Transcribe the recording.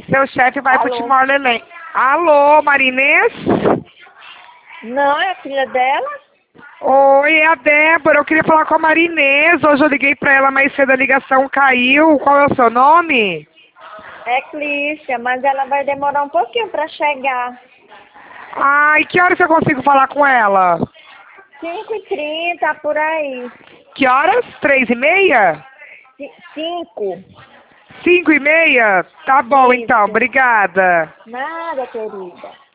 Seu chefe vai pro Alô? Timor-Leste. Alô, Marinês? Não, é a filha dela? Oi, é a Débora. Eu queria falar com a Marinês. Hoje eu liguei pra ela, mais cedo a ligação caiu. Qual é o seu nome? É Clícia, mas ela vai demorar um pouquinho para chegar. Ai, que horas eu consigo falar com ela? 5h30, por aí. Que horas? 3h30? 5. 5h30? Tá bom, então. Isso. Obrigada. Nada, querida.